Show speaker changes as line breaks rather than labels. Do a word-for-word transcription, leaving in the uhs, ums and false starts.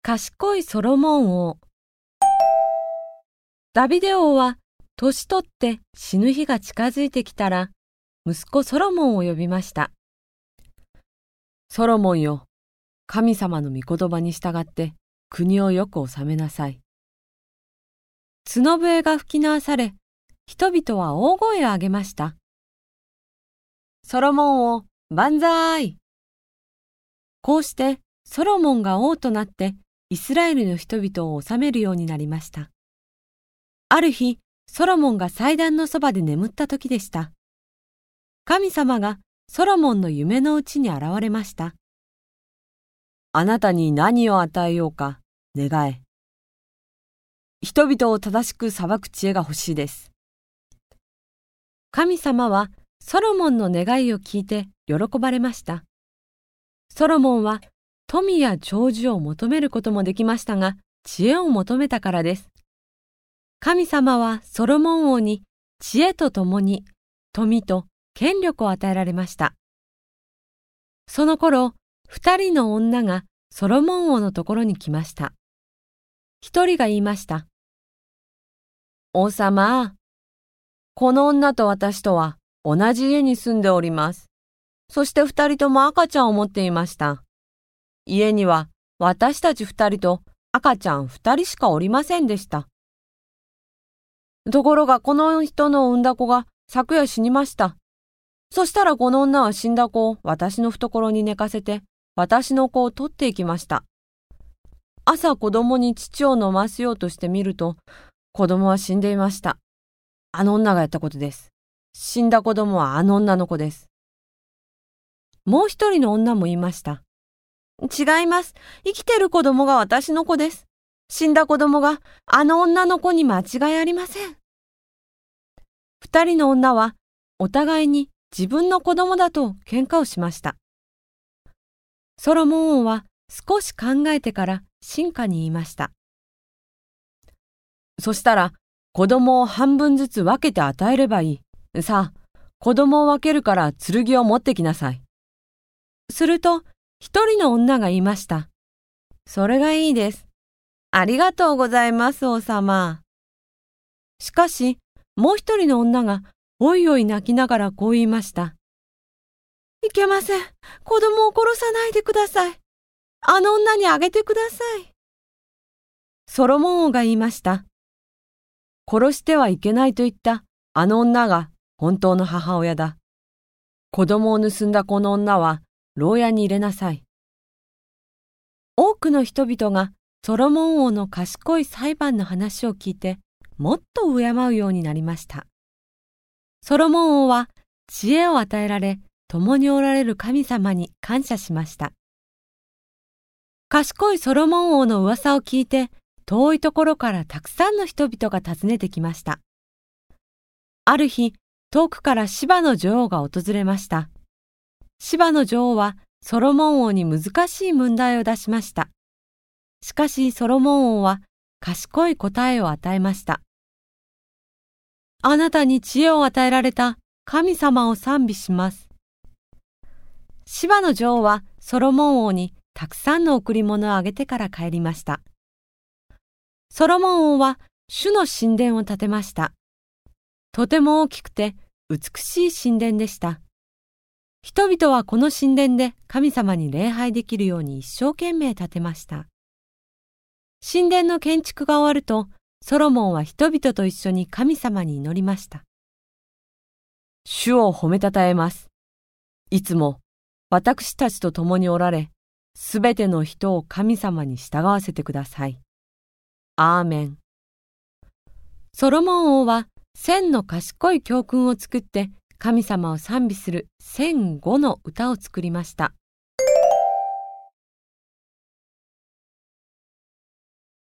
賢いソロモン王。ダビデ王は年取って死ぬ日が近づいてきたら、息子ソロモンを呼びました。ソロモンよ、神様の御言葉に従って国をよく治めなさい。角笛が吹き鳴らされ、人々は大声を上げました。ソロモン王、万歳！こうしてソロモンが王となってイスラエルの人々を治めるようになりました。ある日、ソロモンが祭壇のそばで眠った時でした。神様がソロモンの夢のうちに現れました。あなたに何を与えようか、願え。人々を正しく裁く知恵が欲しいです。神様はソロモンの願いを聞いて喜ばれました。ソロモンは富や長寿を求めることもできましたが、知恵を求めたからです。神様はソロモン王に知恵とともに富と権力を与えられました。その頃、二人の女がソロモン王のところに来ました。一人が言いました。王様、この女と私とは同じ家に住んでおります。そして二人とも赤ちゃんを持っていました。家には私たち二人と赤ちゃん二人しかおりませんでした。ところがこの人の産んだ子が昨夜死にました。そしたらこの女は死んだ子を私の懐に寝かせて私の子を取っていきました。朝子供に乳を飲ませようとしてみると子供は死んでいました。あの女がやったことです。死んだ子供はあの女の子です。もう一人の女も言いました。違います。生きてる子供が私の子です。死んだ子供があの女の子に間違いありません。二人の女はお互いに自分の子供だと喧嘩をしました。ソロモン王は少し考えてから臣下に言いました。そしたら子供を半分ずつ分けて与えればいい。さあ、子供を分けるから剣を持ってきなさい。すると一人の女が言いました。それがいいです。ありがとうございます、王様。しかし、もう一人の女がおいおい泣きながらこう言いました。いけません。子供を殺さないでください。あの女にあげてください。ソロモン王が言いました。殺してはいけないと言ったあの女が本当の母親だ。子供を盗んだこの女は牢屋に入れなさい。多くの人々がソロモン王の賢い裁判の話を聞いてもっと敬うようになりました。ソロモン王は知恵を与えられ、共におられる神様に感謝しました。賢いソロモン王の噂を聞いて、遠いところからたくさんの人々が訪ねてきました。ある日、遠くからシバの女王が訪れました。シバの女王はソロモン王に難しい問題を出しました。しかしソロモン王は賢い答えを与えました。あなたに知恵を与えられた神様を賛美します。シバの女王はソロモン王にたくさんの贈り物をあげてから帰りました。ソロモン王は主の神殿を建てました。とても大きくて美しい神殿でした。人々はこの神殿で神様に礼拝できるように一生懸命建てました。神殿の建築が終わると、ソロモンは人々と一緒に神様に祈りました。主を褒めたたえます。いつも私たちと共におられ、すべての人を神様に従わせてください。アーメン。ソロモン王は千の賢い教訓を作って神様を賛美する千五の歌を作りました。